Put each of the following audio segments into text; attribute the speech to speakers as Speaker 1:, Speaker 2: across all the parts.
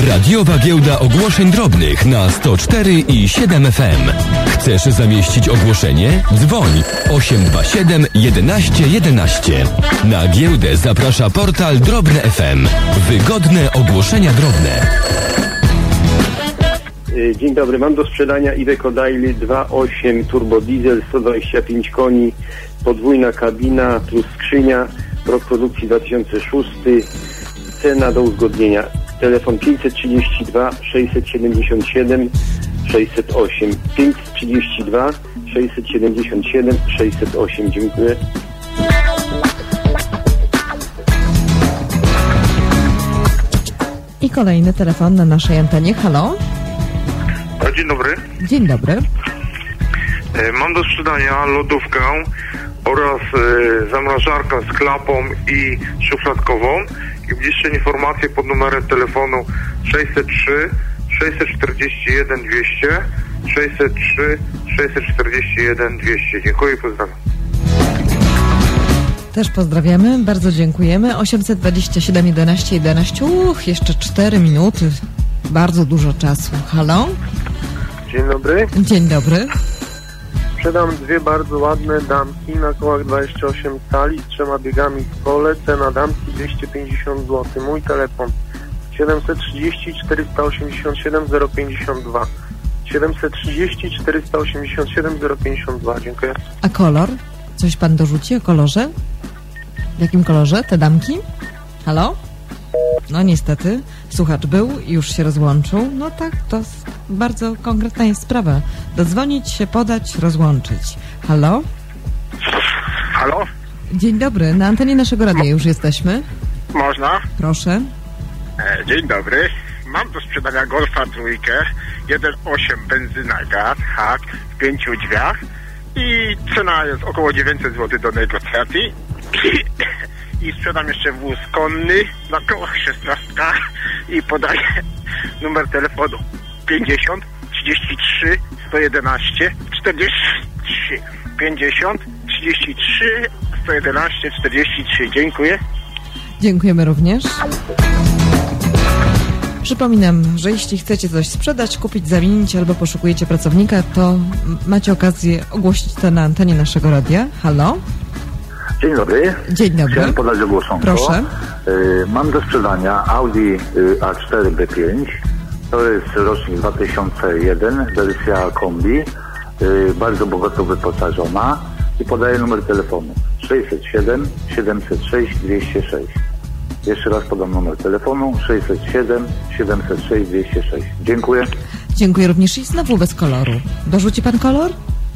Speaker 1: Radiowa Giełda Ogłoszeń Drobnych na 104 i 7 FM. Chcesz zamieścić ogłoszenie? Dzwoń 827 11 11. Na giełdę zaprasza portal Drobne FM. Wygodne ogłoszenia drobne.
Speaker 2: Dzień dobry, mam do sprzedania Iveco Daily 2.8 turbo diesel, 125 koni, podwójna kabina plus skrzynia, rok produkcji 2006, cena do uzgodnienia. Telefon 532 677 608. 532 677 608. Dziękuję.
Speaker 3: I kolejny telefon na naszej antenie. Halo?
Speaker 4: Dzień dobry.
Speaker 3: Dzień dobry.
Speaker 4: Mam do sprzedania lodówkę oraz zamrażarkę z klapą i szufladkową. I bliższe informacje pod numerem telefonu 603 641 200 603 641 200. Dziękuję i pozdrawiam.
Speaker 3: Też pozdrawiamy, bardzo dziękujemy. 827 11 11. Jeszcze 4 minuty. Bardzo dużo czasu. Halo?
Speaker 5: Dzień dobry.
Speaker 3: Dzień dobry.
Speaker 5: Sprzedam dwie bardzo ładne damki na kołach 28 cali z 3 biegami w kole. Cena damki 250 zł. Mój telefon 730 487 052. 730 487 052. Dziękuję.
Speaker 3: A kolor? Coś pan dorzuci o kolorze? W jakim kolorze te damki? Halo? No niestety, słuchacz był i już się rozłączył. No tak, to bardzo konkretna jest sprawa. Dodzwonić się, podać, rozłączyć. Halo?
Speaker 4: Halo?
Speaker 3: Dzień dobry, na antenie naszego radia już jesteśmy.
Speaker 4: Można?
Speaker 3: Proszę.
Speaker 4: Dzień dobry. Mam do sprzedania Golfa trójkę 1.8 benzyna gaz, hak w 5 drzwiach i cena jest około 900 zł do negocjacji. I sprzedam jeszcze wóz konny na kołach 16 i podaję numer telefonu 50 33 111 43 50 33 111 43. Dziękuję.
Speaker 3: Dziękujemy również. Przypominam, że jeśli chcecie coś sprzedać, kupić, zamienić albo poszukujecie pracownika, to macie okazję ogłosić to na antenie naszego radia. Halo?
Speaker 6: Dzień dobry.
Speaker 3: Dzień dobry.
Speaker 6: Chciałem podać ogłoszonko.
Speaker 3: Proszę.
Speaker 6: Mam do sprzedania Audi A4 B5. To jest rocznik 2001, wersja kombi. Bardzo bogato wyposażona. I podaję numer telefonu 607 706 206. Jeszcze raz podam numer telefonu 607 706 206. Dziękuję.
Speaker 3: Dziękuję również i znowu bez koloru. Dorzuci pan kolor?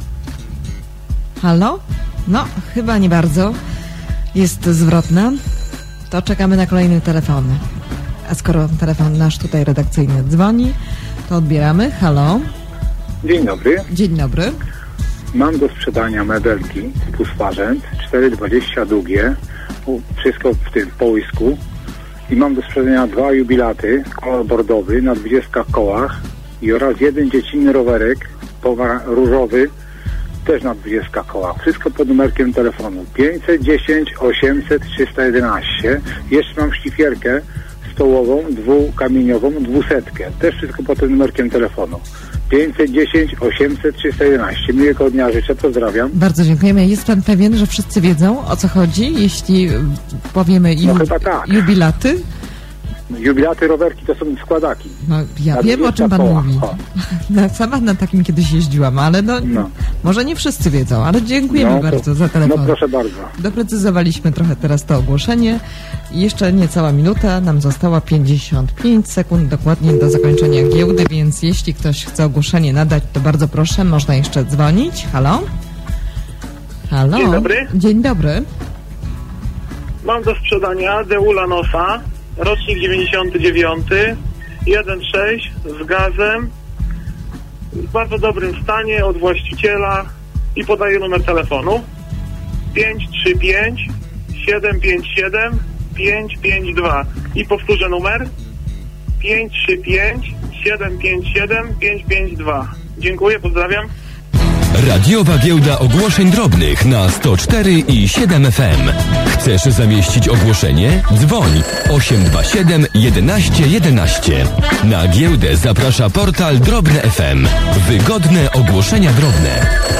Speaker 3: Halo? No, chyba nie bardzo. Jest zwrotna. To czekamy na kolejne telefony. A skoro telefon nasz tutaj redakcyjny dzwoni, to odbieramy. Halo?
Speaker 7: Dzień dobry.
Speaker 3: Dzień dobry.
Speaker 7: Mam do sprzedania mebelki typu sparzęt, 4,20 długie, wszystko w tym połysku. I mam do sprzedania 2 jubilaty, kolor bordowy na 20 kołach i oraz jeden dziecinny rowerek, różowy, też na 20 kołach. Wszystko pod numerkiem telefonu 510 800 311. Jeszcze mam szlifierkę stołową, dwukamieniową, 200. Też wszystko pod tym numerkiem telefonu 510 800 311. Miłego dnia życzę, pozdrawiam.
Speaker 3: Bardzo dziękujemy. Jest pan pewien, że wszyscy wiedzą, o co chodzi, jeśli powiemy
Speaker 7: chyba tak.
Speaker 3: Jubilaty?
Speaker 7: Jubilaty, rowerki to są składaki.
Speaker 3: No, ja wiem, o czym pan mówi. Sama na takim kiedyś jeździłam, ale może nie wszyscy wiedzą, ale dziękujemy bardzo za telefon.
Speaker 7: No proszę bardzo.
Speaker 3: Doprecyzowaliśmy trochę teraz to ogłoszenie. Jeszcze niecała minuta, nam została 55 sekund dokładnie do zakończenia giełdy, więc jeśli ktoś chce ogłoszenie nadać, to bardzo proszę, można jeszcze dzwonić. Halo? Halo?
Speaker 5: Dzień dobry.
Speaker 3: Dzień dobry.
Speaker 5: Mam do sprzedania Deula Nosa, rocznik 99, 1.6 z gazem, w bardzo dobrym stanie, od właściciela i podaję numer telefonu 535 757 552 i powtórzę numer 535 757 552. Dziękuję, pozdrawiam.
Speaker 1: Radiowa Giełda Ogłoszeń Drobnych na 104 i 7 FM. Chcesz zamieścić ogłoszenie? Dzwoń 827 11 11. Na giełdę zaprasza portal Drobne FM. Wygodne ogłoszenia drobne.